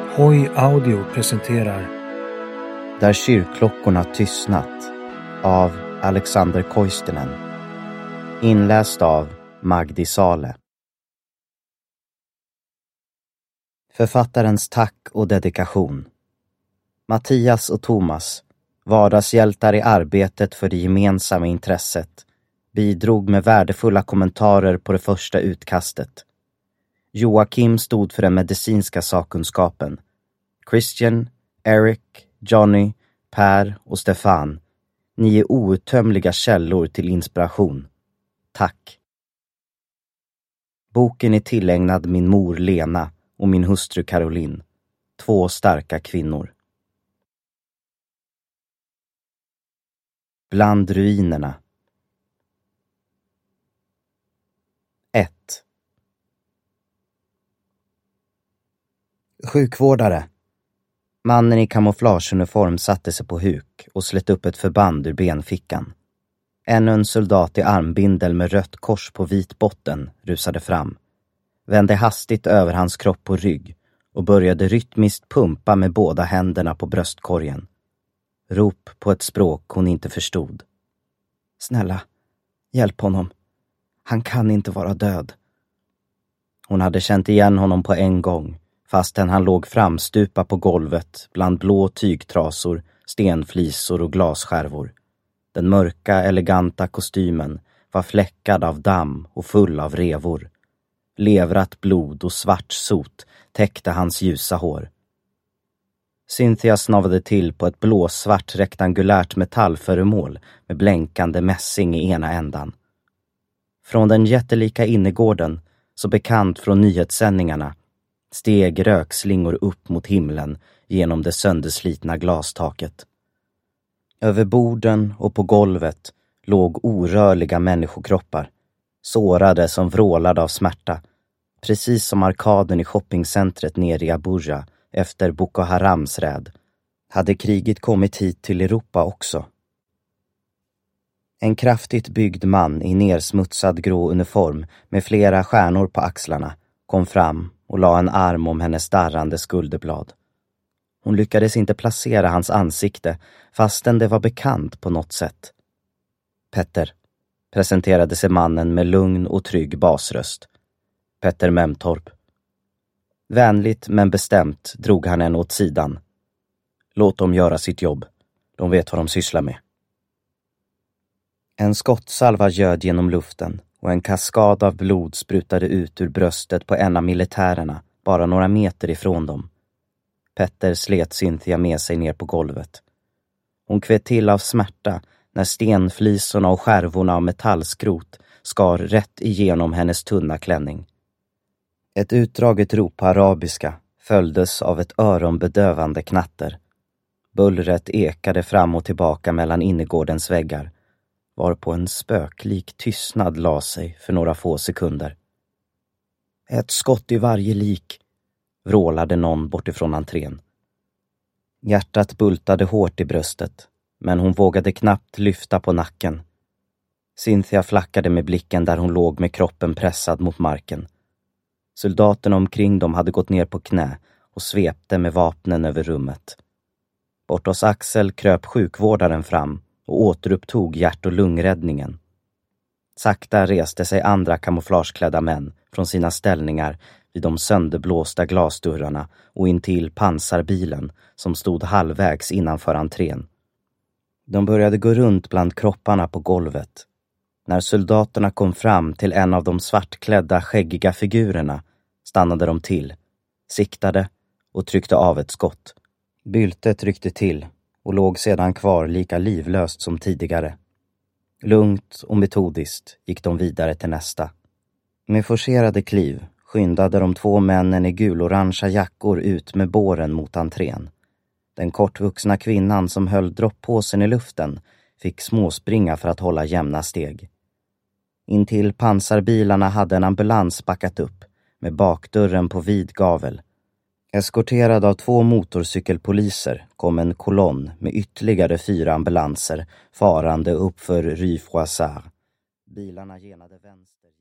Hoi Audio presenterar Där kyrkklockorna tystnat av Alexander Koistinen. Inläst av Magdi Sale. Författarens tack och dedikation. Mattias och Thomas, vardagshjältar i arbetet för det gemensamma intresset, bidrog med värdefulla kommentarer på det första utkastet. Joakim stod för den medicinska sakkunskapen. Christian, Eric, Johnny, Per och Stefan, ni är outtömliga källor till inspiration. Tack. Boken är tillägnad min mor Lena och min hustru Caroline, 2 starka kvinnor. Bland ruinerna. 1. Sjukvårdare. Mannen i kamouflageuniform satte sig på huk och slet upp ett förband ur benfickan. Ännu en soldat i armbindel med rött kors på vit botten rusade fram, vände hastigt över hans kropp och rygg och började rytmiskt pumpa med båda händerna på bröstkorgen. Rop på ett språk hon inte förstod. Snälla, hjälp honom. Han kan inte vara död. Hon hade känt igen honom på en gång, fastän han låg framstupa på golvet bland blå tygtrasor, stenflisor och glasskärvor. Den mörka, eleganta kostymen var fläckad av damm och full av revor. Levrat blod och svart sot täckte hans ljusa hår. Cynthia snavade till på ett blåsvart rektangulärt metallföremål med blänkande mässing i ena ändan. Från den jättelika innergården, så bekant från nyhetssändningarna, steg rökslingor upp mot himlen genom det sönderslitna glastaket. Över borden och på golvet låg orörliga människokroppar, sårade som vrålade av smärta, precis som arkaden i shoppingcentret nere i Abuja efter Boko Harams räd. Hade kriget kommit hit till Europa också? En kraftigt byggd man i nersmutsad grå uniform med flera stjärnor på axlarna kom fram och la en arm om hennes darrande skulderblad. Hon lyckades inte placera hans ansikte fastän det var bekant på något sätt. Petter, presenterade sig mannen med lugn och trygg basröst. Petter Memtorp. Vänligt men bestämt drog han henne åt sidan. Låt dem göra sitt jobb. De vet vad de sysslar med. En skottsalva göd genom luften och en kaskad av blod sprutade ut ur bröstet på en av militärerna bara några meter ifrån dem. Petter slet Cynthia med sig ner på golvet. Hon kved till av smärta när stenflisorna och skärvorna av metallskrot skar rätt igenom hennes tunna klänning. Ett utdraget rop på arabiska följdes av ett öronbedövande knatter. Bullret ekade fram och tillbaka mellan innergårdens väggar, varpå en spöklik tystnad la sig för några få sekunder. Ett skott i varje lik, vrålade någon bortifrån entrén. Hjärtat bultade hårt i bröstet, men hon vågade knappt lyfta på nacken. Cynthia flackade med blicken där hon låg med kroppen pressad mot marken. Soldaterna omkring dem hade gått ner på knä och svepte med vapnen över rummet. Bortås Axel kröp sjukvårdaren fram och återupptog hjärt- och lungräddningen. Sakta reste sig andra kamouflageklädda män från sina ställningar vid de sönderblåsta glasdörrarna och intill pansarbilen som stod halvvägs innanför entrén. De började gå runt bland kropparna på golvet. När soldaterna kom fram till en av de svartklädda skäggiga figurerna stannade de till, siktade och tryckte av ett skott. Byltet ryckte till och låg sedan kvar lika livlöst som tidigare. Lugnt och metodiskt gick de vidare till nästa. Med forcerade kliv skyndade de 2 männen i gulorangea jackor ut med båren mot entrén. Den kortvuxna kvinnan som höll droppåsen i luften fick småspringa för att hålla jämna steg. Intill pansarbilarna hade en ambulans backat upp med bakdörren på vid gavel. Eskorterad av 2 motorcykelpoliser kom en kolonn med ytterligare 4 ambulanser farande upp för Rue Froissart. Bilarna genade vänster.